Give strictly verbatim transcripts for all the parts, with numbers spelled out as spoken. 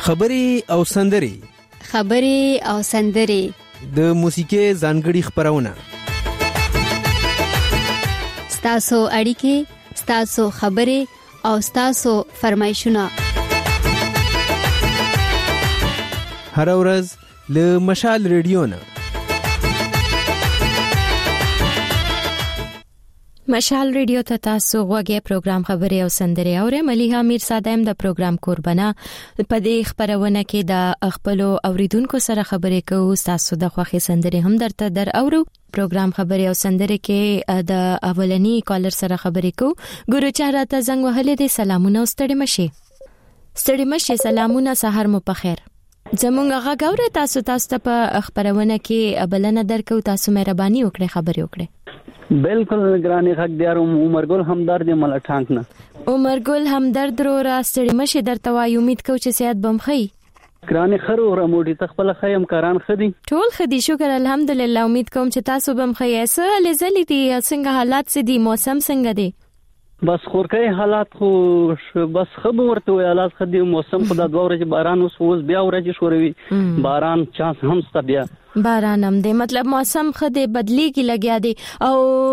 خبري او سندري خبري او سندري د موسیقي ځانګړي خبرونه ستاسو اړیکې ستاسو خبري او ستاسو فرمایشونه هر ورځ له مشال ریډیو نه مشال ریډیو ته تاسو غوږی پروګرام خبري او سندري اورئ. مليحه میر صادم د پروګرام قربانه په دې خبرونه کې د خپل اوریدونکو سره خبرې کوو. تاسو د خوښي سندري هم درته در اورو. پروګرام خبري او سندري کې د اولنی کالر سره خبرې کوو. ګورو چاره ته زنګ وهلې دي. سلامونه ستړي مشي ستړي مشي سلامونه سحر مو په خیر. زمونږ غږ اورئ. تاسو تاسو ته په خبرونه کې بلنه درکو. تاسو مهرباني وکړئ خبرې وکړئ. بالکل ګرانی حق دیارم عمر ګل همدرد مل ټانک نه عمر ګل همدرد رو راستړي مشه درته وای. امید کوم چې صحت بم خي. ګرانی خرو را موټي تخپل خیم کاران خدي ټول خدي شکر الحمدلله. امید کوم چې تاسو بم خي. ایسه لزلې دي څنګه حالات سي دي موسم څنګه دی؟ بس خورکې حالات خو بس خبر ورته وی حالات خدي موسم خدا دوه ورځې باران اوس اوس بیا ورځې شوروي باران چانس هم ست بیا باران هم دی. مطلب موسم خدي بدليږي لګیا دی. او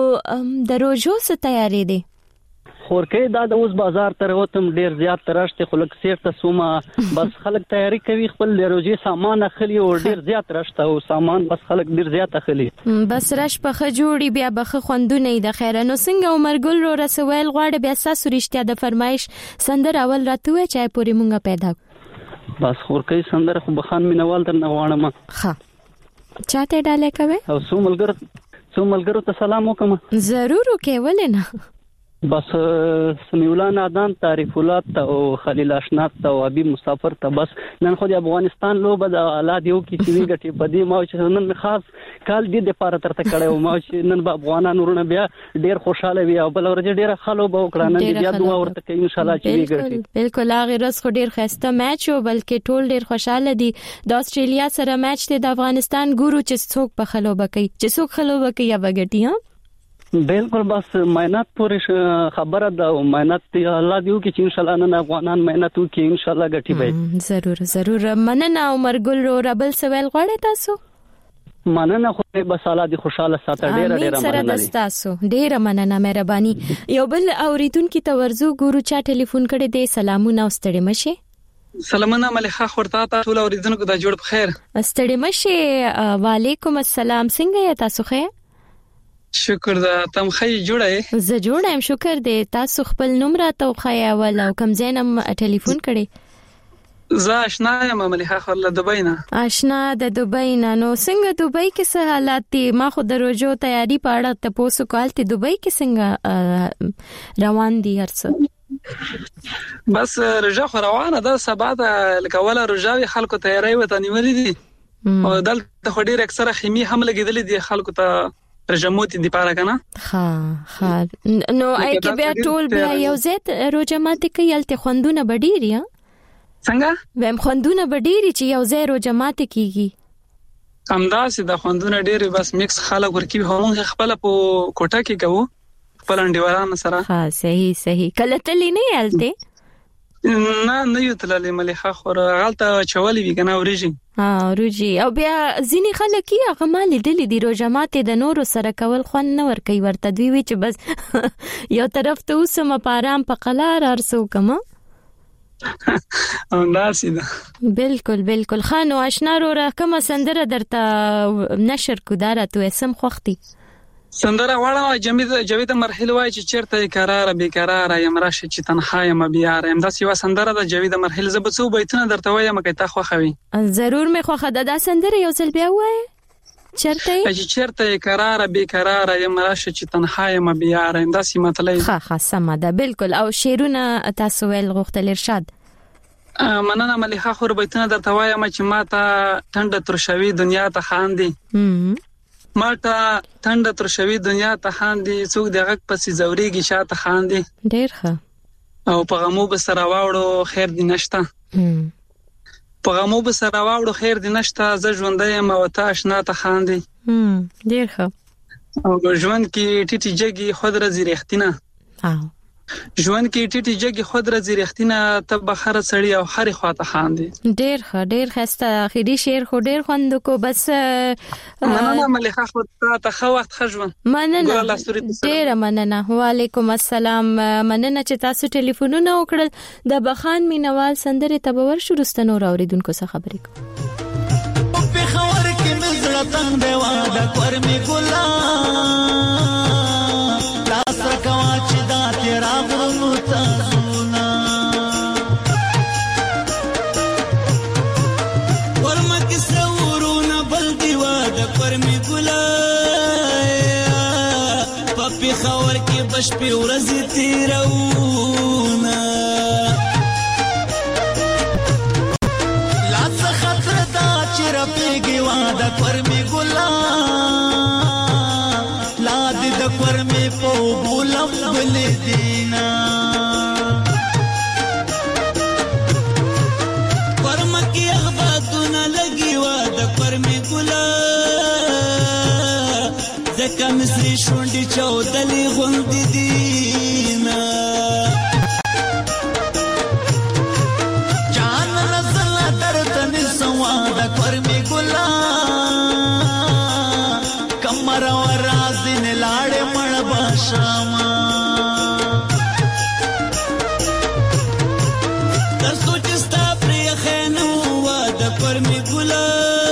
د روزو څه تیاری دی؟ خورکې دا د اوس بازار تر وتم ډیر زیات ترشته خلک سیرته سوما بس خلک تیاری کوي خپل د روزي سامان اخلي او ډیر زیات راشته او سامان بس خلک ډیر زیات اخلي. بس رش په خجوړي بیا بخه خوندونه د خیر نو څنګه عمر ګل رو رسول غواړي بیا ساسو رښتیا د فرمایش سندر اول راتوي چای پوری مونږه پیدا بس خورکې سندر خو بخان مینوال در نه غواړم. ها چاته ډاله کوي او سوملګر سوملګر ته سلام وکم. ضرور وکي ولنه بس سمیولا نادان تعریف الله ته او خلیل اشناق ته او حبیب مسافر ته بس نن خو د افغانستان لوبه د اولاد یو کې چې ویګټي په دې ما چې نن خاص کال دې د پاره ترته کړه او ما چې نن به افغانانو ورونه بیا ډیر خوشاله وي او بل ورځ ډیر خلو به وکړه نن بیا دعا ورته کوي ان شاء الله چې ویګټي. بالکل هغه روز خو ډیر خسته میچ او بلکې ټول ډیر خوشاله دي. د استرالیا سره میچ دی د افغانستان ګورو چې څوک په خلو بکي چې څوک خلو بکي یا وګټي. ها بالکل بس مهنت پورې خبره ده او مهنت الله دیو کې چې ان شاء الله نن افغانان مهنت وکړي ان شاء الله ګټي به. ضرور ضرور مننه عمر ګل رو ربل سوال غواړي تاسو مننه خو بس الله دې خوشاله ساته ډېر ډېر مننه تاسو ډېر مننه مهرباني. یو بل اوریدونکو ته ورزو ګورو چا ټلیفون کړي دي. سلامونه ستړي مشه سلامونه مليحه خورتا ټول اوریدونکو د جوړ بخیر ستړي مشه. وعليكم السلام څنګه یې تاسو ښه؟ شکر دا تم خی جوړه زه جوړم شکر دې. تاسو خپل نوم راته وخیا ول او کوم زینم ټلیفون کړي؟ زه آشنا یم مليحه خپل دبی نه. آشنا د دبی نه. نو څنګه دبی کې څه حالات دي؟ ما خو د روزو تیاری پاړه ته پوسو کالته دبی کې څنګه روان دي هرڅه؟ بس رجا خو روانه ده. سبا د لکواله رجاوي خلکو تیاری وته نیولې دي او دلته خو ډیر اکثره خیمه هم لګیدلې دي خلکو ته رجموت دي پاره کنه. ها ها نو اې کې بیا ټول بیا یو زیات روجمات کې یلته خوندونه بډيري. ها څنګه ویم خوندونه بډيري چې یو زیات روجمات کیږي همداسې د خوندونه ډېری بس میکس خلک ورکی هم خپل په کوټه کې کوو خپل انډیوالان سره. ها صحیح صحیح. کله تللی نه یالته؟ نه نه یو تللی مليحه خو غلطه چولې وی کنه وريجي. ها وريجي او بیا ځینی خلک یې هغه مال دلی دی روجمات د نورو سره کول خو نه ور کوي ورته دوی وی چې بس یو طرف ته اوسم پارام په قلار ارسو کما. انداسې ده. بالکل بالکل. خانو آشنا رو را کوم سندره درته نشر کو دارته اسم خوختي سندره وړه جمید جوید مرحله وای چې چیرته قرار به قرار یم راشه چې تنها یم بیا یم دا یو سندره د جوید مرحله زبڅو بیتونه درته وایم کې تا خو خوي. ضرور مې خو خدای دا سندره یو ځل بیا وای چیرته چې چیرته قرار به قرار یم راشه چې تنها یم بیا یم دا سی مطلب. ها ها سم ده بالکل. او شیرونه تاسو ول غختل ارشاد مننه مليحه خو بیتونه درته وایم چې ما ته ټنډه ترشوي دنیا ته خاندي ما ته ټنډه ترشوي دنیا ته خاندي څوک دغه پسې زوريږي شاته خاندي ډېر ښه او په غمو به سره واوړو خیر دي نشته په غمو به سره واوړو خیر دي نشته زه ژوندې یم او ته آشنا ته خاندي ډېر ښه او ژوند کې ټیټي جګي خود راځي رښتینه او ژوند کې ټیټي جګي خود راځي رښتینه ته بخره سړی او هر خواته خاندي. ډیر ښه ډیر خسته اخیری شعر خو ډیر خوند کو بس مننه مليحه خو ته خو وخت خجون. مننه ډیر مننه. وعلیکم السلام. مننه چې تاسو ټلیفونونه وکړل. د بخان مینوال سندره تبور شروستنو راوړیدونکو څخه خبرې کوم. په خبر کې مزړه تنگ دی واده کور می ګلا لاس رکوا چې دا تیرا غرو تاسونا ورما کې سورونه بل دی واده کور می ګلا په خبر کې بش په ورځ تیرونا لاس خطر دا چې رپېږي واده کور می ګلا لا دې د کور می په بولم بل دینا کور مکه اخباتونه لګي واده کور می ګلا ځکه مصری شونډي چودلې غوندې دینا جان نزل درته نسوا د کور می ګلا کمر وراز دین لاړې مړ باشما تاسو چې ستا پرې خنو د کور می ګلا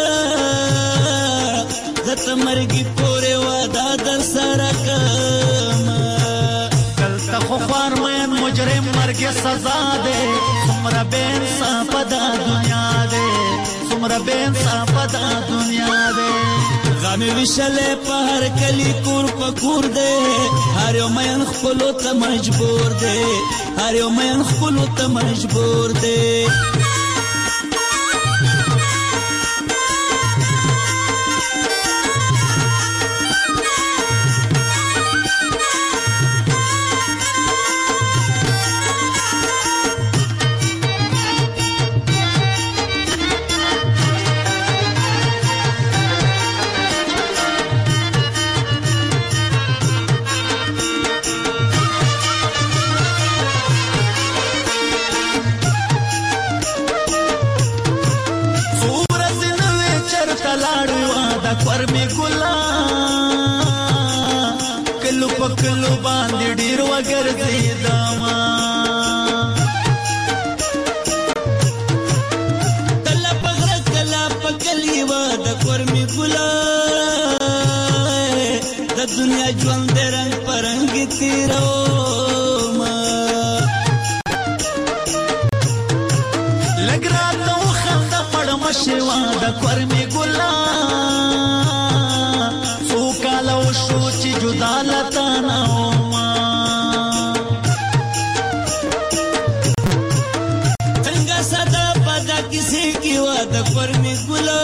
زت مرګي پورې واده در سره کما کلته خو فرمان مجرم مرګ سزا ده څومره بے انصاف د دنیا ده څومره بے انصاف د دنیا ده غامې وشلې په هر کلی کور په کور ده هر یو مېن خپل ته مجبور ده هر یو مېن خپل ته مجبور ده کور می ګلا کلو پکلو باندې ډیر وګرځي دما تل پغره کلا پکلی و د کور می ګلا د دنیا ژوند رنگ پرنګ تیرو ما لګرا ته خند پړ مشوا د کور می ګلا جدالتا نوما څنګه صدا پدا کسی کی واده کور می ګلا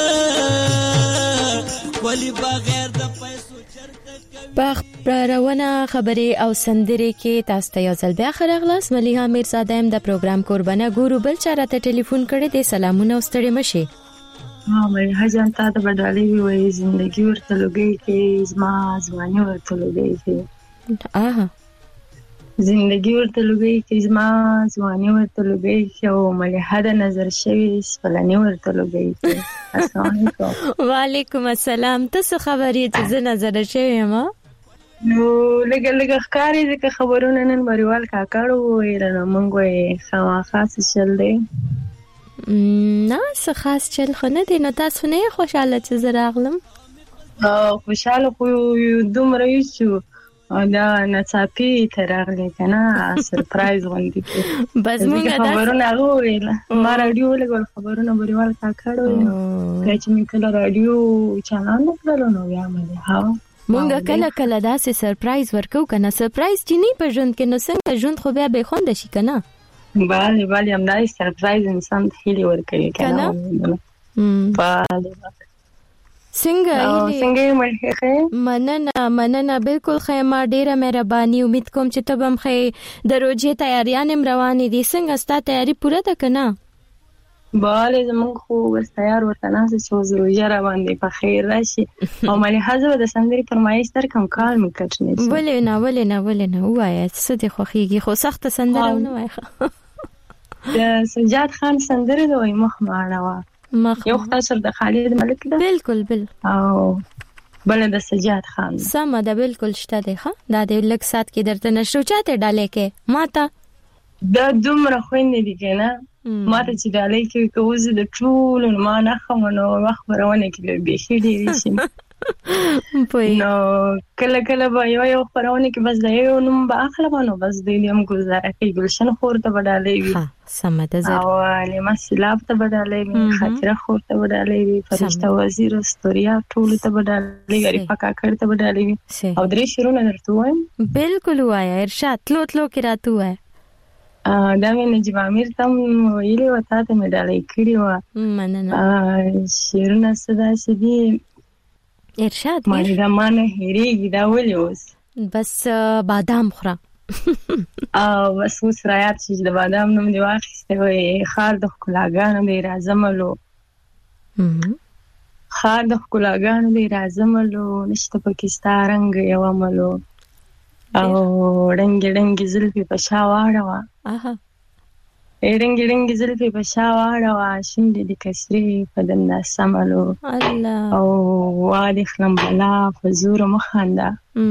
ولی بغیر د پیسو چرته باغ پرونه خبري او سندري کې تاسو ته یو ځل بیا خراغلاس مليحه میرزاده هم د پروګرام قربانه ګورو بل چارته ټلیفون کړي د سلامونه واستړي مشي. ها مې هجان تا ته بدالې وي زندگی ورته لګي کې زما ځواني ورته لګي کې آها زندگی ورته لګي کې زما ځواني ورته لګي کې او مې هدا نظر شوی سپلني ورته لګي کې. السلام علیکم. وعلیکم السلام. تاسو خبرې چې نظر شوی ما نو لګ لګ ښکاری چې خبرونه نن مریوال کاکاړو ویل نو مونږ یې خوا خاص چل دی نه څه خاص چل خو نه دی. نو تاسو نه خوشاله چې زه راغلم؟ خوشاله خو دومره یو چې دا نڅاپي ته راغلی که نه سرپرایز غوندې کې بس مونږ خبرونه هغه وویل ما راډیو ولګول خبرونه بریوال کاکړ ویل کله چې مې کله راډیو چالان نه کړلو نو بیا مې ها مونږ کله کله داسې سرپرایز ورکو که نه سرپرایز چې نه په ژوند کې نو څنګه ژوند خو بیا بې خونده شي که نه بله بله همداسې سرپرایز انسان ته هیلې ورکوي که نه بله څنګه څنګه ملحقه مننه مننه بالکل خیمه ډیره مهرباني امید کوم چې ته هم خې د روزي تیاریان روانې دي څنګه ستا تیاری پوره ده که نه باله زمونږ خو بس تیار ورته ناسه چې زروجه را باندې په خیر راشي او ملحظه د سندري فرمایش تر کم کال مې کټ نه ولې نه ولې نه ولې نه وایي څه دي خوخيږي خو سخت سندره نه وایي د سجاد خان سندره دوی مخ ماړه وا یو خاصر د خالد ملک ده بالکل بل او بل د سجاد خان سم ده بالکل شته ده ښه دا د لک سات کې درته نشو چاته ډالې کې ماته دا دومره خويندې دي کنه ماته چې ډالې کې کوزه د ټول ما نه خمنو خبرونه کې به شي دي شي نو کله کله به یو یو خبرونه کې بس د یو نوم به اخله باندې بس د دې هم گزاره کوي ګلشن خور ته ډالې وي ها سم ده زه او لما سلاب ته ډالې وي خاطره خور ته ډالې وي فرشته وزیر استوریا ټول ته ډالې غری پکا کړ ته ډالې وي او درې شیرونه درته وایم بالکل وایا ارشاد تلو تلو کې راته وایا دا مې نجيب امیر تم ویلي وتا ته مې ډالې کړی و مننه شیرونه صدا سدي ارشاد مې دا مانه هریږي دا ولې اوس بس بادام خورا او بس اوس رايات چې د بادام نوم دی واخیسته وي خار د خلاګانو دی راځملو خار د خلاګانو دی راځملو نشته پاکستان رنگ یو عملو او رنگ رنگ زلفي په شا واړه اها رنگ رنگ زلفي په شا واړه شیندې د کسري په دنا سملو الله او وادي خلم بلا فزور مخاندا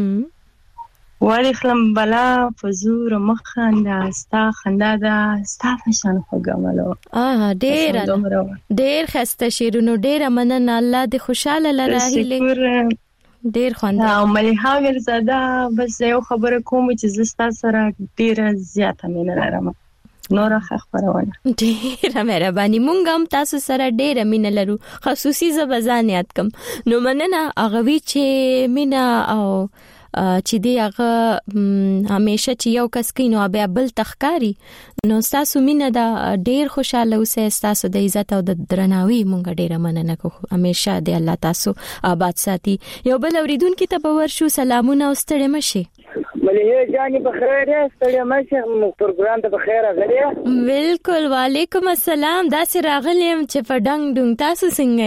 وادي خلم بلا فزور مخاندا ستا خندا دا ستا فشان خوګملو اه ډېر ډېر خسته شیرونو ډېر مننه الله دې خوشاله لراهلې ډېر خوند او مليحه ورزاده بس یو خبره کوم چې زستا سره ډېر زیاته مینه لرم نور خبرونه ډېر مهرباني مونږ هم تاسو سره ډېر مینه لرو خصوصي زبزان یاد کم نو مننه هغه وی چې مینه او چې دی هغه همیشه چې یو کس کینو بیا بل تخکاری نو تاسو مینه دا ډېر خوشاله اوسه تاسو د عزت او د درناوي مونږ ډېر مننه کوو همیشه دی الله تاسو آباد ساتي یو بل اوریدونکو ته به ورشو سلامونه او ستړي مشه مليحه جاني بخیر ستړي مشه پروګرام ته بخیر غلې بالکل وعلیکم السلام دا سره راغلم چې فډنګ ډنګ تاسو څنګه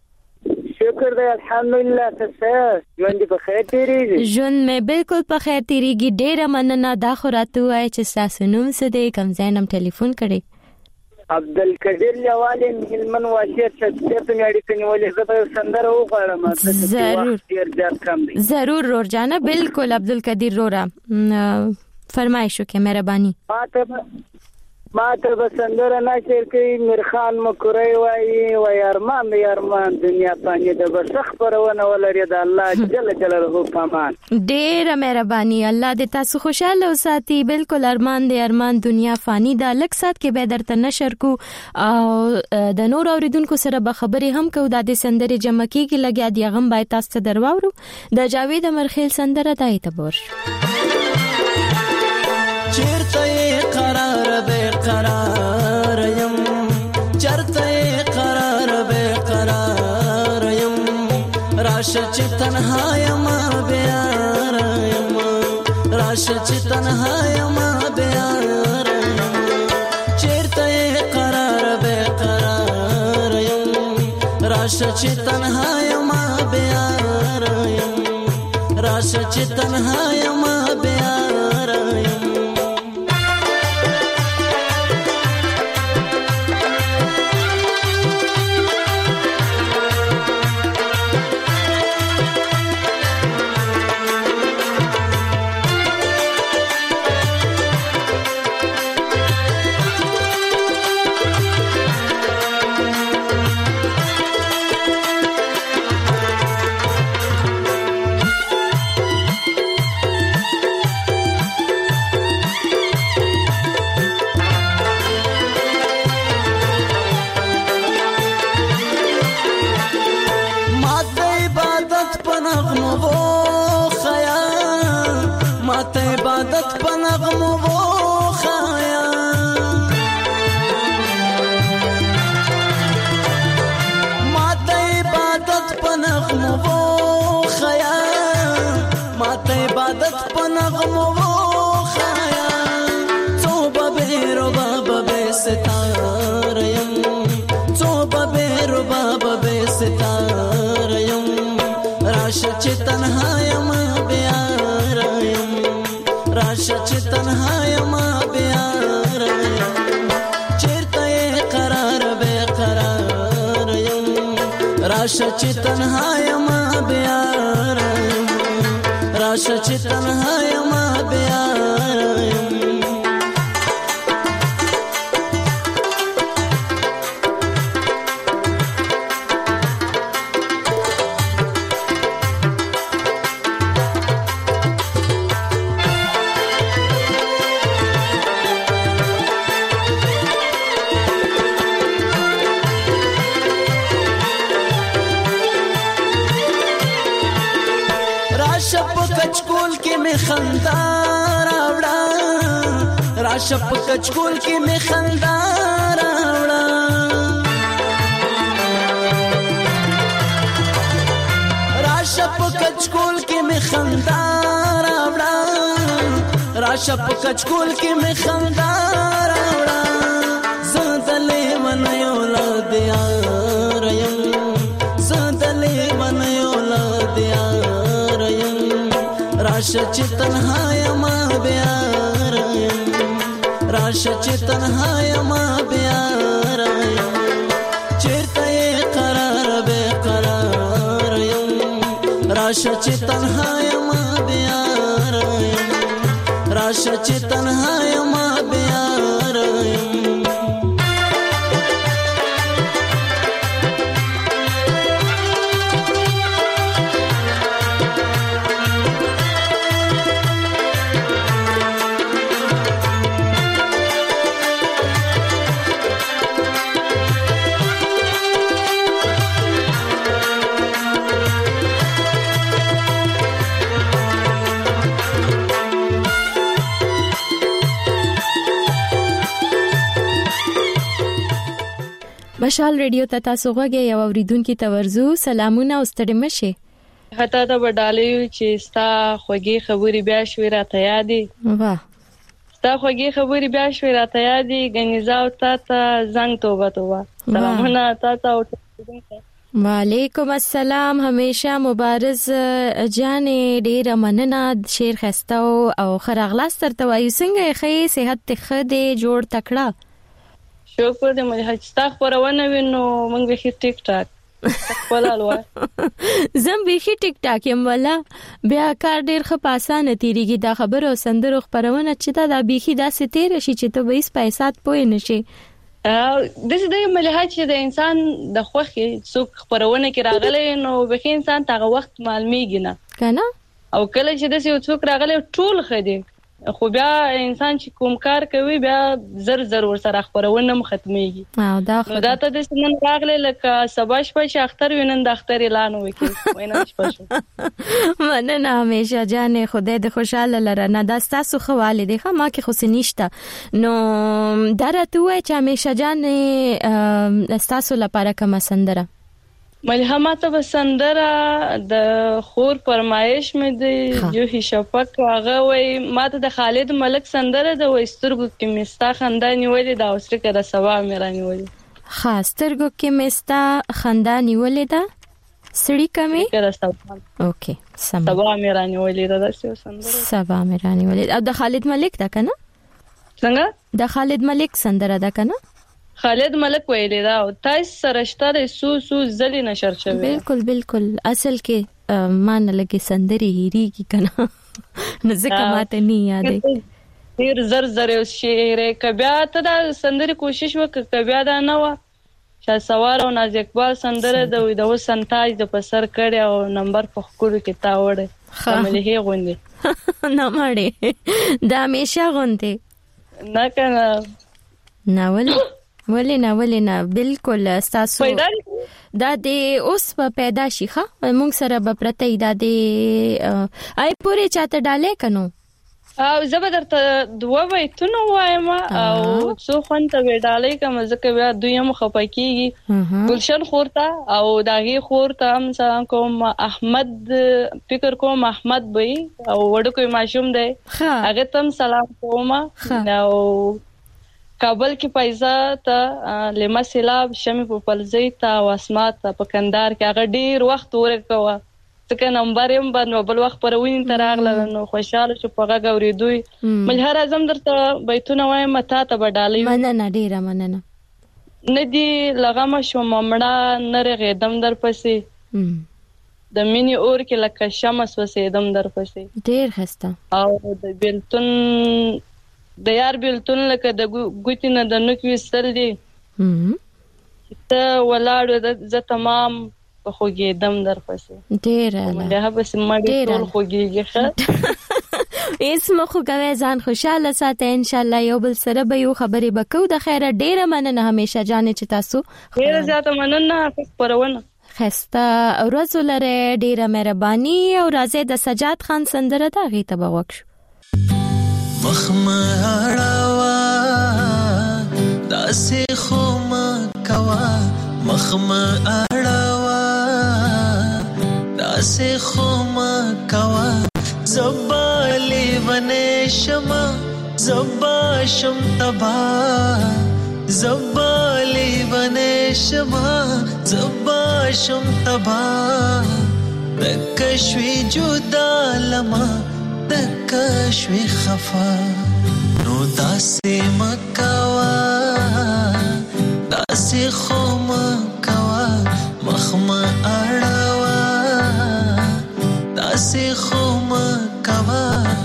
شکر دی الحمدلله تاسو ژوند په خیر تیریږي ژوند مې بالکل په خیر تیریږي ډېر مننه دا خو راته وای چې تاسو نوم څه دی کوم ځای نم ټلیفون کړی عبدالقدیر لوالي هلمن واشیر چې ته مې اړیکه نیولې زه به سندره وغواړم ضرور ضرور رورجانه بالکل عبدالقدیر رورا فرمایشو کې مهرباني ماته ماته به سندره نشر کوي میرخان مکرای وایي وای ارمان دی ارمان دنیا باندې د بسخ پرونه ولري د الله جل جلاله پامان ډېر مهرباني الله دې تاسو خوشاله وساتي بالکل ارمان دی ارمان دنیا فانی دا لک سات کې به درته نشر کو او د نور اوریدونکو سره به خبرې هم کو د دې سندره جمع کیږي لګیا دی غم بای تاسو ته درواورو د جاوید امرخیل سندره دای ته بور چرته قرار به قرار یم چرته قرار به قرار یم راشه چې تنها یم بیار یم راشه چې تنها یم بیار یم چرته قرار به قرار یم راشه چې تنها یم بیار یم راشه چې تنها یم بیار یم ستاره یم راشه چې تنها یم بیا رایم راشه چې تنها یم بیا رایم کچکول کې می خندا راوړه راشه په کچکول کې می خندا راوړه راشه په کچکول کې می خندا راوړه راشه په کچکول کې می خندا راوړه زندلې من یو لاد یار یم زندلې من یو لاد یار یم راشه چې تنها یم بیا رایم راشه چې تنها یم بیا رایم چیرته یې قرار بے قرار یم راشه چې تنها یم بیا رایم راشه چې تنها یم بیا رایم مشال ریډیو ته تاسو غوږی یو اوریدونکو ته ورزو سلامونه او ستړي مشه هتا ته وډالې چې ستا خوږی خبري بیا شوي راته یادې واه ستا خوږی خبري بیا شوي راته یادې غنیزاو تا ته زنګ توبه توبه سلامونه تا ته وعلیکم السلام همیشه مبارز جان ډیر مننه شیر خسته او خراغلاس ترته وایو څنګه خې صحت ته خده جوړ تکړه شکر دې مې هڅه خبرونه وینو مونږ به ټیک ټاک خپلالو زم به ټیک ټاک یم ولا بیا کار ډیر خپاسانه تیریږي دا خبرو سندرو خبرونه چې دا بيخي داسې تیر شي چې ته به هیڅ پیسات پوي نشي د دې د ملحد چې د انسان د خوخي څوک خبرونه کې راغلي نو به انسان تاغه وخت معلومیږي نه کنه او کله چې د څوک راغلي ټول خدي خو بیا انسان چې کوم کار کوي بیا زر زر ور سره خبرونه ختميږي او دا خو دا ته د سنن راغله لکه سبا شپه چې اختر وینن د اختر اعلان وکړي وینم شپه مننه همیشه جان خدای دې خوشاله لره نه دا تاسو خواله دي خو ما کې خو سنيشته نو درته وای چې همیشه جان تاسو لپاره کوم سندره ملهمات بسندره د خور فرمایش مې دی جو هي شفق هغه وای ماته د خالد ملک سندره د وسترګو کې مستا خنداني ویلې دا اوسره کړه سوا مې رانی ویلې خاسترګو کې مستا خنداني ویلې دا سړی کمه کړه سوا اوکې سم سوا مې رانی ویلې دا سندره سوا مې رانی ویلې او د خالد ملک دا کنه څنګه د خالد ملک سندره دا کنه خالد ملک ویلی دا او تاسو سرشتره سو سو زلی نشر شوی بالکل بالکل اصل کې مان لګي سندري هریږي کنه نزدک ماته نه یادې ډیر زر زر شعر کبیا ته دا سندري کوشش وکړه بیا دا نه و شاه سوار او ناز اقبال سندره د وې د وسنتاج د پسر کړي او نمبر په خکړو کې تا وړه عملي هي غوندي نه مړې دا همیشه غوندي نه کنه ناول ولینا ولینا بالکل تاسو دا د اوس په پیدا شي ښه موږ سره به پرته دا د آی پورې چاته ډالې کنو او زبردست دوه وایتونه وایم او څو خونته وډالې کوم ځکه بیا دویم خپکیږي ګلشن خورته او داغي خورته هم سلام کوم احمد فکر کوم احمد بې او وړکوي ماشوم دی هغه تم سلام کوم او کابل کې پیسا ته لمه سیلاب شمه په پلزی ته واسمات په کندهار کې هغه ډیر وخت ورکوه ځکه نمبر یې باندې بل وخت پروین تر اغله نو خوشاله چې په هغه غوړېدوی ملهر اعظم درته بیتونه وایم متا ته بدالې مننه ډیره مننه ندی لغمه شو ممړه نرغه دم در پسې د مینی اور کې لکه شمس وسې دم در پسې ډیر خسته او د بیلتون د یار بیلتون لکه د ګوتی نه د نوک وستل دي ته ولاړ د ز تمام په خوږې دم در پسې ډیر نه ده بس مړ ټول خوږیږي ښه اسمه خو کوي ځان خوشاله ساته ان شاء الله یو بل سره به یو خبرې بکو د خیره ډیره مننه همیشه جانې چې تاسو ډیره زیاته مننه پرونه خسته ورځ لره ډیره مهرباني او راځي د سجاد خان سندره دا غي ته بوښ مخمړاوا داسې خو ما کوا مخمړاوا داسې خو ما کوا زبالی ونې شما زبا شم تبا زبالی ونې شما زبا شم تبا دکشوی جدا لما دکشوی خفا نو داسې مکوا داسې خو مکوا مخما اړوا داسې خو مکوا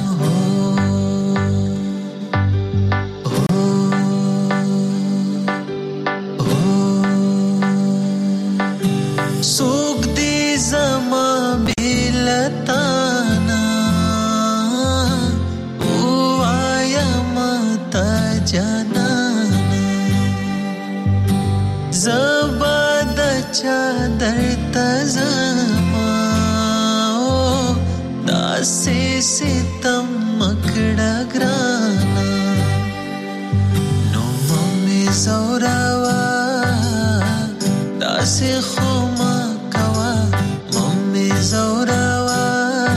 سوک دی زما بیلتانا او آیا متا جانانا زباد چادر تزما داسی ستم مکڑا گرانا نو ممی زوراوا داسی خوما کوا ممی زوراوا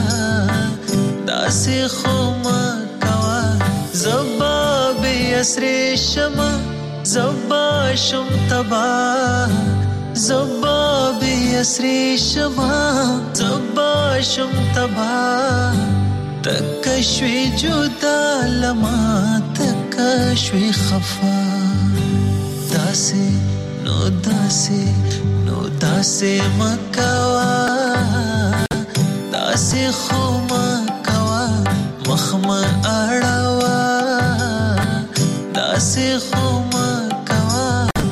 داسی خوما کوا زبابی اسری شما زبا شم تبا زبابی اسری شما زبا شم تبا تکشوی جدا لما تکشوی خفا داسی نو داسی نو داسی مکوا داسی خو مکوا مخما اړوا داسی خو مکوا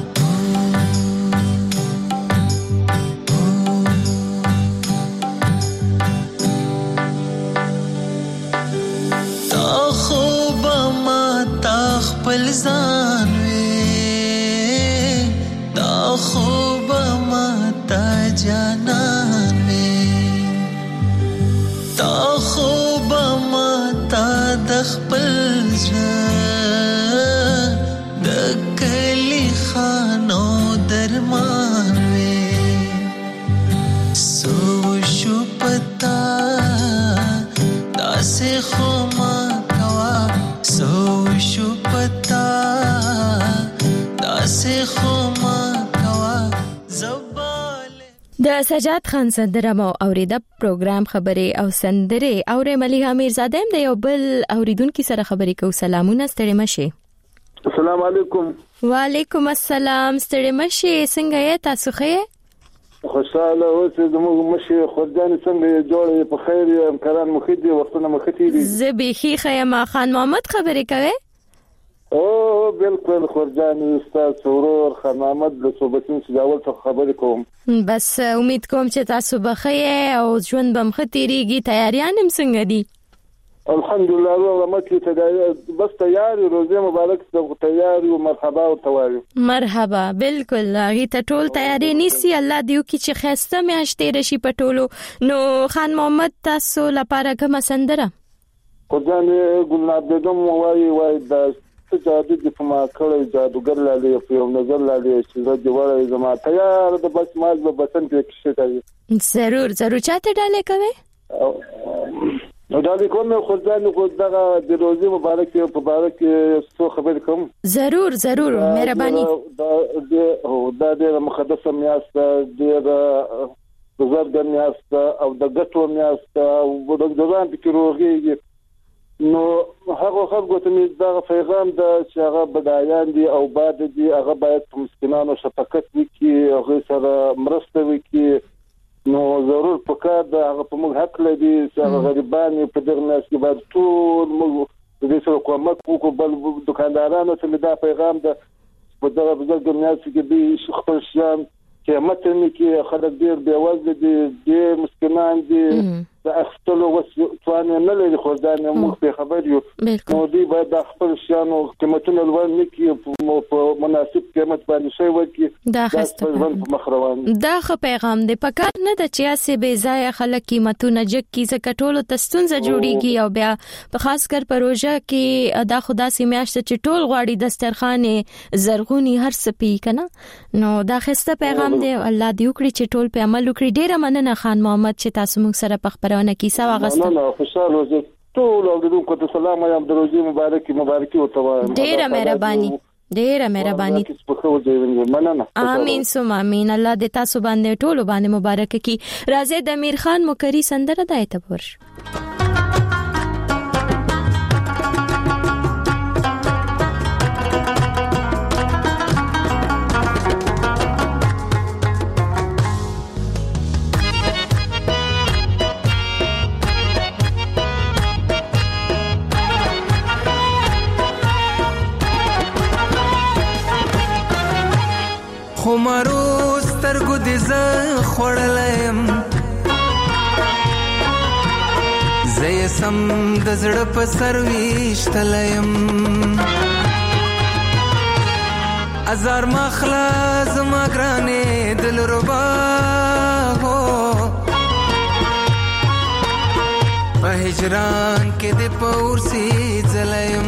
تا خوب ما تا خپل ځان خوب ما تا جانان وی تا خوب ما تا دخپل زړه د کلی خانو درمان وی سو شو پتا داسې خو ما کوا سو شو پتا داسې خو ما د سجاد خان سندره مو اوریده پروګرام خبرې او سندره اورې ملیحه میرزاده هم د یو بل اوریدونکو سره خبرې کوي سلامونه ستړي مشه السلام علیکم وعلیکم السلام ستړي مشه څنګه یې تاسو ښه خوشاله اوسئ زموږ مشه خدای څنګه جوړې په خیر یم کاران مخدي وختونه مخدي دي زه به خي خیمه خان محمد خبرې کوي او بالکل خورجان استاد سرور خان محمد له صوبتین سجاول څخه خبرې کوم بس امید کوم چې تاسو بخیر او ژوند بم ختیریږي تیاریان هم څنګه دي الحمدلله والله مکه تیاری بس تیاری روزه مبارک ته تیاری او مرحبا او تواری مرحبا بالکل هغه ته ټول تیاری نیسی الله دیو کی چې خسته میاشتې رشي پټولو نو خان محمد تاسو لپاره کوم سندره خورجان ګلناب بیگم وای وای د جادو د فما کړی جادوګر لاله په یو نظر لاله چې زه جوړه زما تیار د بس ماز به بسن کې کښې کوي ضرور ضرور چاته ډالې کوي نو ډالې کوم خو ځان خو دغه د روزي مبارک په مبارک څو خبر کوم ضرور ضرور مهرباني دا هو دا د مقدسه میاشت د بزرګ میاشت او د ګټو میاشت او د ځان په روغي نو هغه خلکو ته مې دا پیغام د چې هغه بدایان دي او باد دي هغه باید په مسکینانو شفقت وکړي هغه سره مرسته وکړي نو ضرور پکار دا هغه په موږ حق لري چې هغه غریبان په دغه ناس کې باید ټول موږ د دې سره کومک وکړو بل دکاندارانو ته دا پیغام ده په دغه بزرګ ناس کې به خپل شان کې متنه کې خلک ډیر بے وزله دي ډیر مسکینان دي د اختلو وسوان نه لري خو دا نه موږ په خبر یو نو دی باید د خپل شانو قیمتونه لوړ نکي په مناسب قیمت باندې شي ورکړي دا خسته په مخروان دا خو پیغام دی پکار نه د چیاسه بے ځای خلک قیمتونه جګ کی ز کټولو تستونزه جوړیږي او بیا په خاص کر پروژه کې دا خدا سي میاشت چې ټول غواړي دسترخوانه زرغونی هر سپی کنه نو دا خسته پیغام دی الله دې وکړي چې ټول په عمل وکړي ډیره مننه خان محمد چې تاسو موږ سره په خبرونه کیسه واغسته نه نه خوشاله اوسئ ټول اوریدونکو ته سلام وایم د روزي مبارکي مبارکي او ته ډیره مهرباني ډیره مهرباني امين سم امين الله دې تاسو باندې ټول باندې مبارک کړي راځي د امیر خان مکری سندره دایته پرش خمارو سترګو دې ز خړلم زې سم د زړه په سر ویشتلم ازار مخلا زما ګرانې دل ربا هو په هجران کې دې پورسي ځلم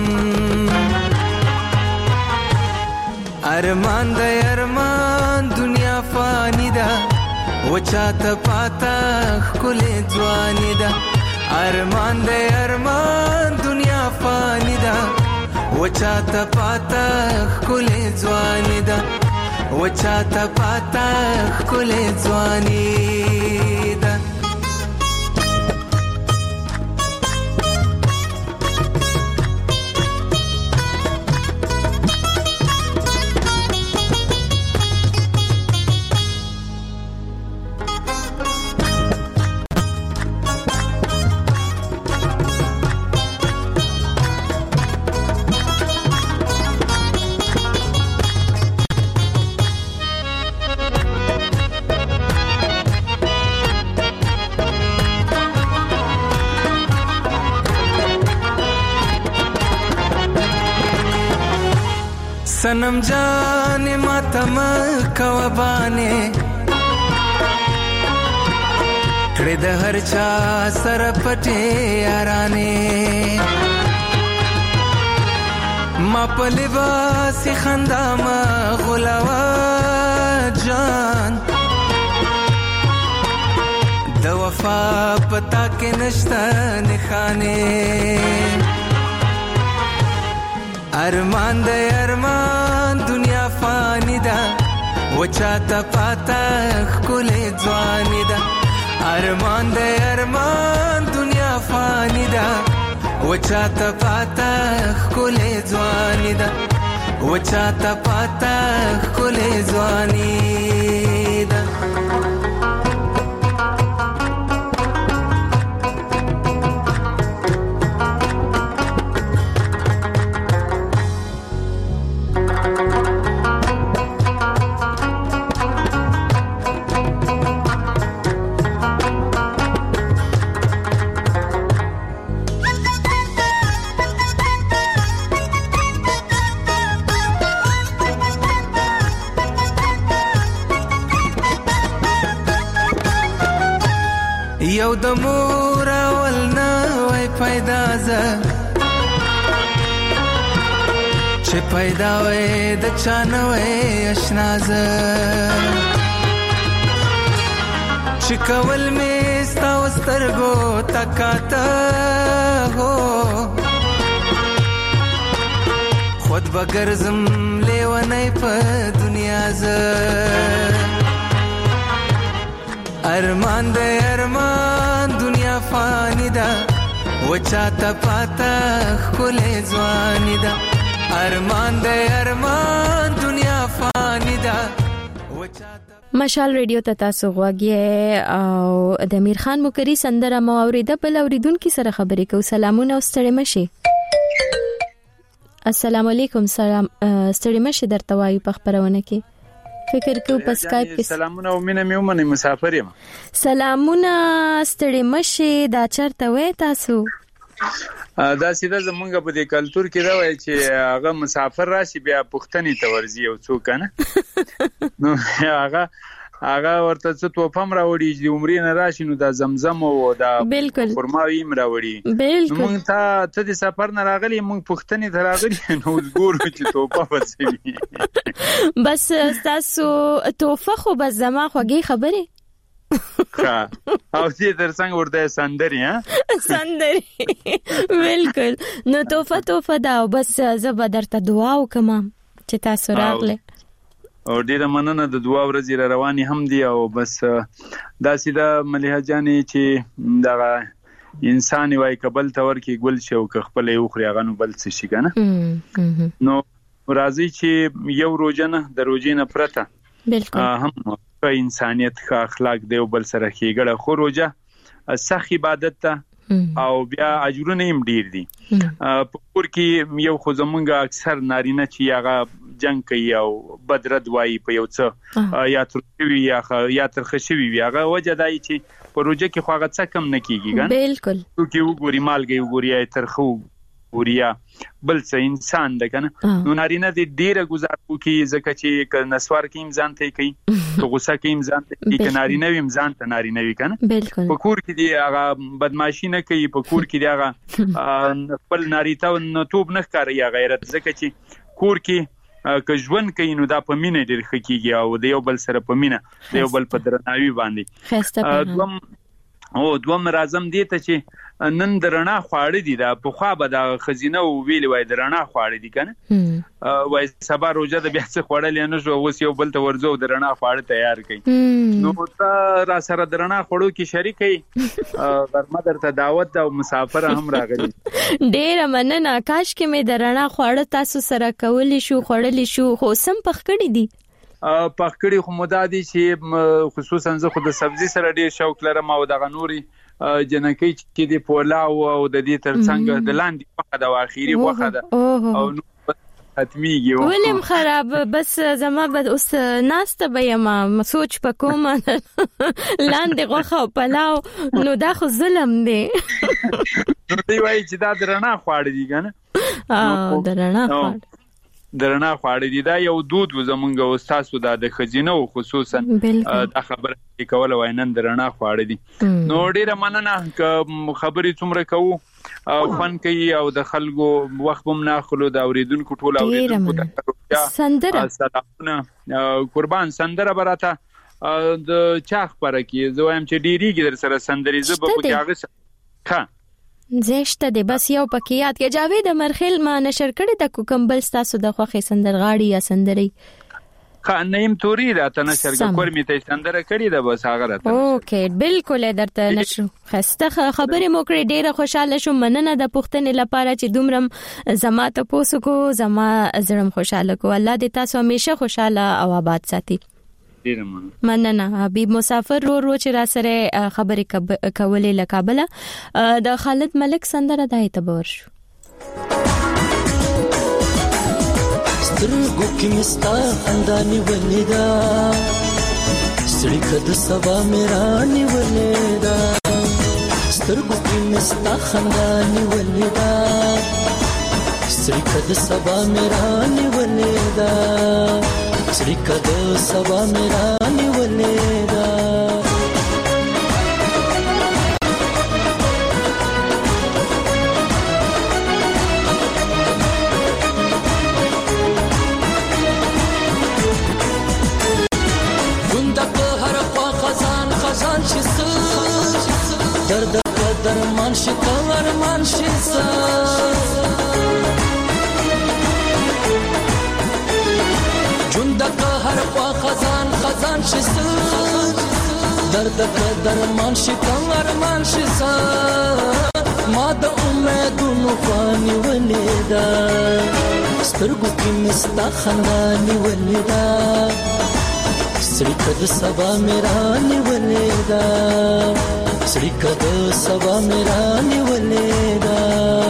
ارمان د ارمان دنیا فانی ده وچاته پاتا خل ځواني ده ارمان د ارمان دنیا فانی ده وچاته پاتا خل ځواني ده وچاته پاتا خل ځواني ده सनम जाने मातम कवबाने कड़े द हर चा सर पटे याराने मा पलिबा सी खंदा मा गुलावा जान द वफा पता के नश्ता निखाने ارمان د ارمان دنیا فانی ده وچاته پاتا خل ځواني ده ارمان د ارمان دنیا فانی ده وچاته پاتا خل ځواني ده وچاته پاتا خل ځواني ده یو د مور اول نه وای پیدا ز چې پیدا وای د چانه وای آشنا ز چې کول می ستا وسترګو تکاته هو خود بغرزم لیونی په دنیا ز ارمان د ارمان دنیا فانی ده وچاته پاتا خله ځواني دا ارمان د ارمان دنیا فانی دا مشال ریډیو ته تاسو غواګی او د امیر خان مکری سندره مو اوریده بل اوریدونکو سره خبرې کو. سلامونه او ستړي مشي. السلام علیکم. سلام ستړي مشي درته وایو په خبرونه کې فکر کو په اسکایپ کې. سلامونه او مینه مې ومنه مسافر یم. سلامونه ستړي مشي دا چرته وای تاسو؟ دا سیده زمونږ په دې کلچر کې دا وایي چې هغه مسافر راشي بیا پښتني ته ورځي او څوک نه نو هغه هغه ورته څه توفم راوړي چې عمرې نه راشي نو دا زمزم او دا خرماوي م راوړي. موږ ته ته د سفر نه راغلي موږ پښتني ته راغلي نو ګورو چې توفه وڅوي. بس تاسو توفه خو بس زما خوږی خبره ها او دې درڅنګ ورته سندري ها سندري بالکل. نو توفه توفه دا بس زه درته دعا وکم چې تاسو راغله او ډیره مننه د دعا ورځې را رواني هم دي او بس دا سیده مليحه جانې چې دا انسان وای قبل تور کې ګل شو ک خپل یو خري غنو بل څه شي کنه نو راځي چې یو روزنه د روزینه پرته بالکل هم په انسانيت ښه اخلاق دی او بل سره کېګړه خو روزه سخت عبادت ته او بیا اجرونه هم ډیر دي. په کور کې یو خو زمونږ اکثر نارینه چې هغه جنگ کوي او بدرد وایي په یو څه یا ترخوي یا یا ترخشوي وي هغه وجه دای چې په روزه کې خو هغه څه کم نه کیږي ګان بالکل چې وګوري مالګي وګوري یا ترخو وریا بل څه انسان ده کنه نو نارینه دې ډیره گزارو کی زکه چې ک نسوار کې امزان ته کوي تو غوسه کې امزان ته کوي ک نارینه وي امزان ته نارینه وي کنه بالکل په کور کې دی هغه بدمعشي نه کوي په کور کې دی هغه خپل ناریته نو توب نه کوي غیرت زکه چې کور کې که ژوند کوي نو دا په مینه ډیر خکېږي او د یو بل سره په مینه د یو بل په درناوي باندې دوم او دوم رازم دی ته چې نن درنا خواړه دي دا په خوا به د خزینه او ویل وای درنا خواړه دي کنه وای سبا روزه د بیا څه خواړل نه شو اوس یو بل ته ورځو درنا خواړه تیار کړي نو تا را سره درنا خړو کې شریکي غرمه درته دعوت او مسافر هم راغلي. ډیر مننه. کاش کې مې درنا خواړه تاسو سره کولی شو خړلې شو خو سم پخکړی دي پخکړی خو مدادي چې خصوصا زه خو د سبزي سره ډیر شوق لرم او د غنوري جنکی چې د پولاو او د دې ترڅنګ د لاندې وخت د اخیری وخت او نو ختميږي ولیم خراب بس زما بد اوس ناسته به ما سوچ پکوم لاندې غوخه او پلاو نو دا خو ظلم دی. نو دی وای چې دا درنا خواړه دي کنه اه درنا خواړه درنا خواړه دي دا یو دود زمونږ استادو د خزینه او خصوصا د خبره کول وای نن درنا خواړه دي نو ډیره مننه خبرې څومره کوو فن کوي او د خلکو وخت هم ناخلو د اوریدونکو ټول اوریدونکو سندره سلامونه قربان سندره براته د چاخ پر کې زه وایم چې ډیریږي در سره سندري زه په کاغذ ښه زشته دی بس یو پکې یاد کې جاوید مرخیل ما نشر کړی د کوکمبل تاسو د خوخي سندرغاړي یا سندري خانیم توري راته نشر کړی مې ته سندره کړی ده بس هغه راته اوکې بالکل درته نشو خسته خبرې مو کړې ډیره خوشاله شوم مننه د پښتنې لپاره چې دومره زما ته پوسو کو زما زړم خوشاله کو الله دې تاسو همیشه خوشاله او آباد ساتي. مننه. حبیب مسافر رو رو چې را سره خبرې کولې له کابل د خالد ملک سندره د اعتبار شو. سترګو کې مستا انداني ولیدا ستړي کده سبا میرانی ولیدا سترګو کې مستا انداني ولیدا ستړي کده سبا میرانی ولیدا ستړي کده سبا میرانی ولیدا درد درمان شي کارمان شي سا جون د هر په خزان خزان شي سا درد درمان شي کارمان شي سا ما د امیدونو خواني ولیدا سترګو کې مستا خنداني ولیدا سړی کده سبا میرانی ولیدا سړی کده سبا میرانی ولیدا